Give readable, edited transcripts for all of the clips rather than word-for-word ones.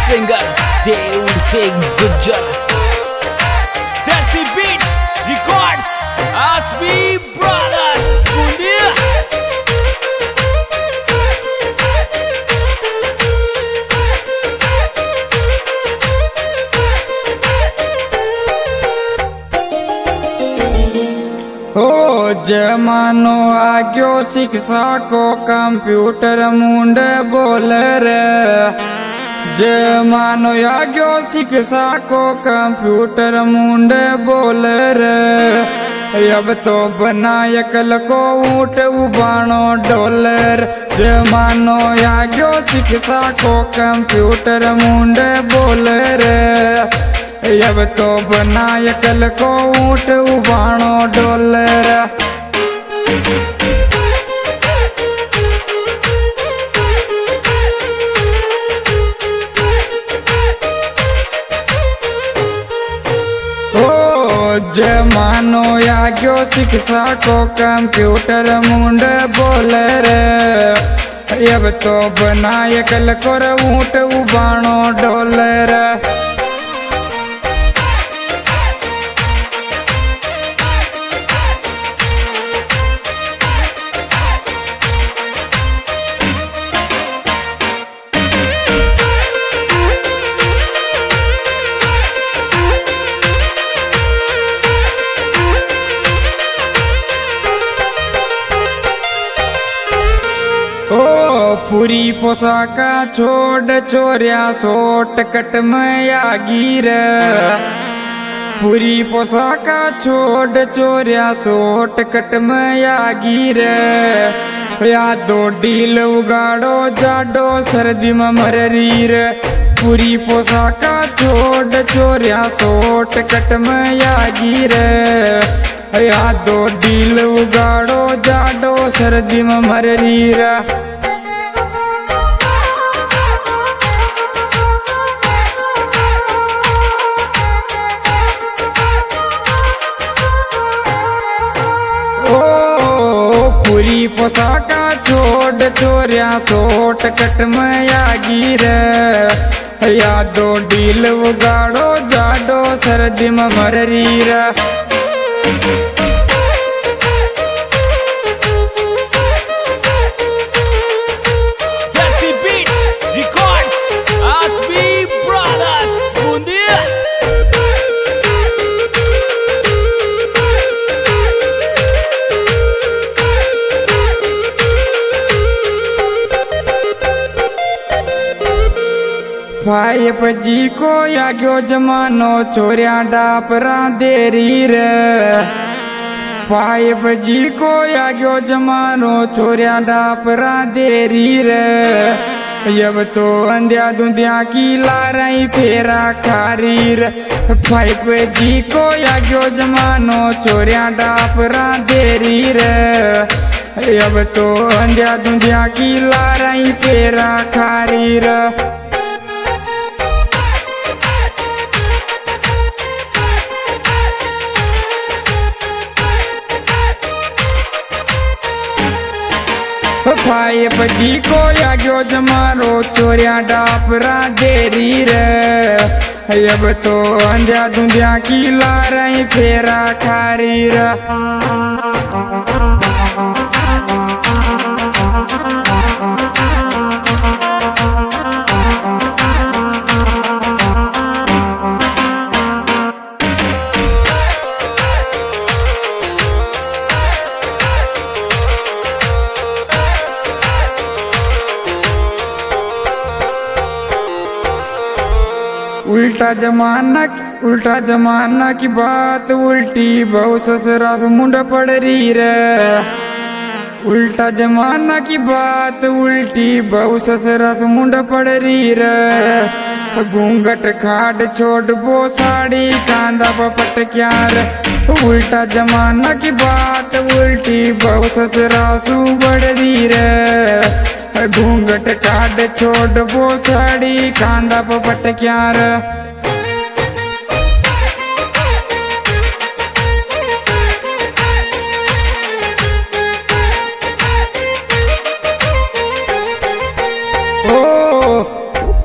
singer Dev Singh Gujjar. Desi Beat Records Asmi Brothers Bundia. जमानो आग्यो शिक्षा को computer मुंड बोले रे। जमानो आग्यो शिक्षा को कंप्यूटर मुंड बोले रे। अब तो बनायकल को ऊँट उबाणो डॉलर। जमानो आग्यो शिक्षा को कंप्यूटर मुंड बोले रे। अब तो बनायकल को ऊँट उबाणो डॉलर। जमानो आग्यो शिक्षा को कंप्यूटर मुंड बोले रे। अब तो बनायकल को ऊँट उबाणो डॉलर। पूरी पोशाका छोड़ चोरिया सोट कट में आगी रे। पूरी पोशाका छोड़ चोरिया सोट कट में आगी रे। या दो डील उगाड़ो जाडो सर्दी में मररी रे। पूरी पोशाका छोड़ चोरिया सोट कट में आगी रे। या दो डील उगाड़ो जाडो सर्दी में मररी रे। पूरी पोशाका छोड़ चोरिया सोट कट में आगी रे। या दो डील उगाड़ो जाडो सर्दी में मररी रे। Desi Beat Records Asmi Brothers Bundia. Five G को आग्यो जमानो चोरिया डापरा देरी रे। 5G को आग्यो जमानो चोरिया डापरा देरी रे। अब तो अंधिया धुंधिया की लाराई फेरा खारी रे। 5G को आग्यो जमानो चोरिया डापरा देरी रे। अब तो अंधिया धुंधिया की लाराई फेरा खारी रे। फाइव जी को आग्यो जमानो चोरिया डापरा देरी रे। अब तो अंधिया धुंधिया की लाराई फेरा खारी रे। उल्टा जमाना की बात उल्टी बहु ससुरा मुंड पड़ रही रे। उल्टा जमाना की बात उल्टी बहु ससुरा मुंड पड़ रही रे। घूंघट खाड़ छोड़ बो साड़ी कांदा पपट क्या रे। उल्टा जमाना की बात उल्टी बहु ससुरा बढ़ रही रे। घूंघट खाड़ छोड़ बो साड़ी कांदा पपट क्या रे।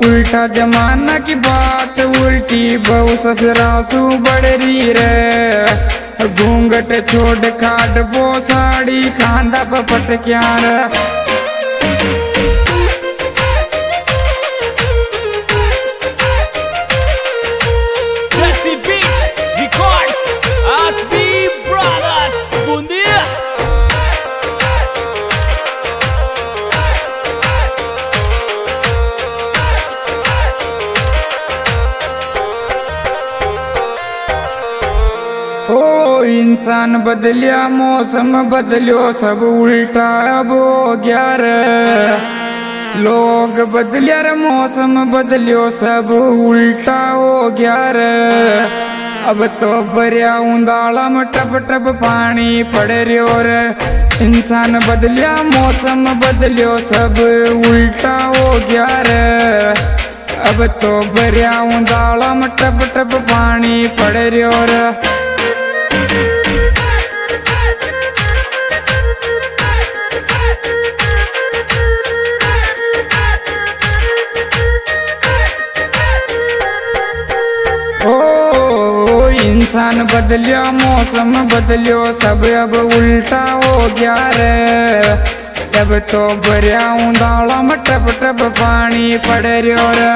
उल्टा जमाना की बात उल्टी बहु ससुरासू बढ़ रही रे। घूंघट छोड़ खाट वो साड़ी खांदा पपट क्या रे। Desi Beat Records Asbi Brothers Bundia. ओ इंसान बदलिया मौसम बदलियो सब उल्टा अब हो गया रे। लोग बदलिया रे मौसम बदलियो सब उल्टा हो गया रे। अब तो बरिया उंदाला में टप टप पानी पड़ रहो रे। इंसान बदलिया मौसम बदलियो सब उल्टा हो गया रे। अब तो बरिया उंदाला में टप टप पानी पड़ रहो रे। ओ इंसान बदलिया मौसम बदलियो सब अब उल्टा हो गया रे। अब तो बरिया उंदाला में टप टप पानी पड़ रहो रे।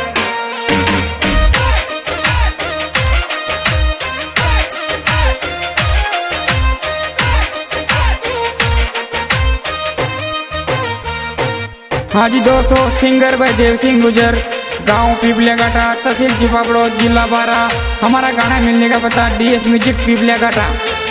हाँ जी दोस्तों, सिंगर भाई देव सिंह गुजर, गांव पीपलिया घाटा, तहसील चिपापड़ो, जिला बारा। हमारा गाना मिलने का पता DS म्यूजिक पीपलिया घाटा।